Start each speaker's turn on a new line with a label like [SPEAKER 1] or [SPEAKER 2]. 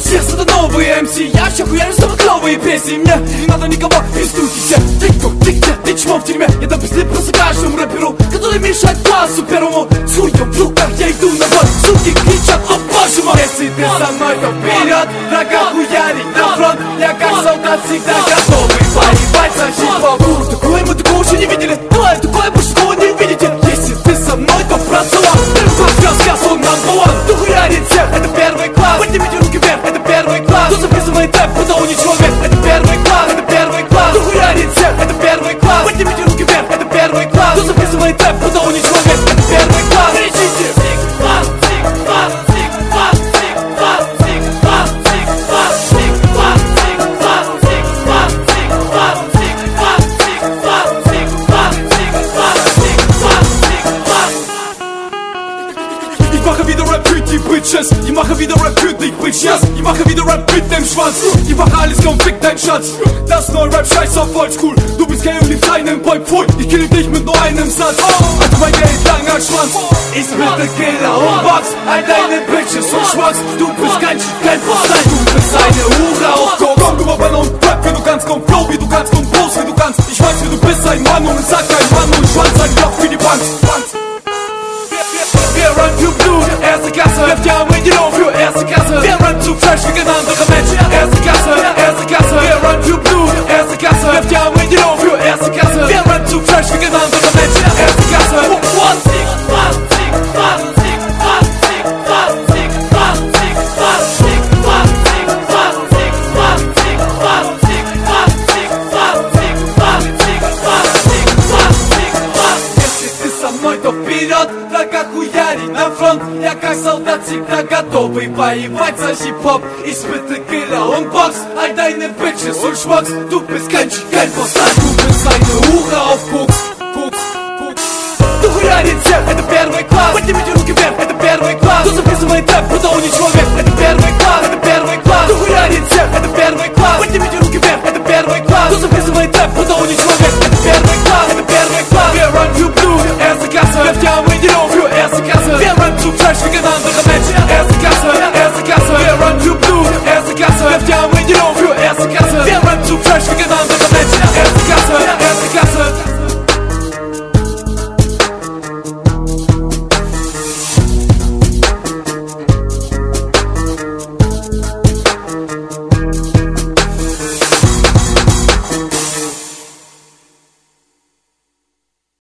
[SPEAKER 1] Сейчас это новые МС, я все хуярю самые клевые песни. Мне не надо никого из студии, все тик-ток, тик-тик, ты чмо в тюрьме. Я дам пизды просто каждому рэперу, который мешает классу первому. С хуем в руках я иду на бой, суки кричат, о боже мой. Если ты со мной, то вперед, врага хуярить на фронт. Я как солдат всегда готовый воевать за хип-хоп. Такое мы такого еще не видели, давай такое больше такого не видите. Если ты со мной, то працевал, сейчас он number one. Кто хуярит всех, это первый класс. Поднимите руки вверх, это первый класс. Кто записывает тэп, потому не человек, это первый класс, это первый класс. Кто хуярит всех, это первый класс. Поднимите руки вверх, это первый класс. Кто записывает тэп, потому не человек, это первый класс. Кричите! Ich mache wieder Rap für die Bitches. Ich mache wieder Rap für dich, Bitches. Ich mache wieder Rap mit dem Schwanz. Ich mache alles, komm, fick dein Schatz. Das neue Rap, scheiß auf Oldschool. Du bist gay und liebst einen Boy, pfui. Ich kill dich mit nur einem Satz. Also mein Geld, langer Schwanz. Ich bin der Killer und Box. All deine Bitches und Schwanz. Du bist kein Postlein. Du bist eine Hure auf Koks. Komm, du mal Banner und Rap, wie du kannst. Komm, Flow, wie du kannst. Komm, Post, wie du kannst. Ich weiß, wie du bist, ein Mann und sag ein Mann und Schwanz. Ein Loch für die Bank. Wir run für Blut, erste Klasse. Werft die Arme in die Luft für erste Klasse. Wir run zu fresh wie kein anderer Mensch. Erste Klasse, erste Klasse. Wir run für Blut, erste Klasse. Werft die Arme in die Luft für erste Klasse. Wir run zu fresh wie kein anderer Mensch. Erste Klasse. Вперед, врага хуярить на фронт. Я как солдат всегда готовый воевать за хип-хоп. Испытый Killer und Box. All deine Bitches und Schmucks. Du bist kein Postlein. Du bist eine Hure auf Koks. Кто хуярит всех, это первый класс. Поднимите руки вверх, это первый класс. Кто записывает тэп, потому не человек, это первый класс.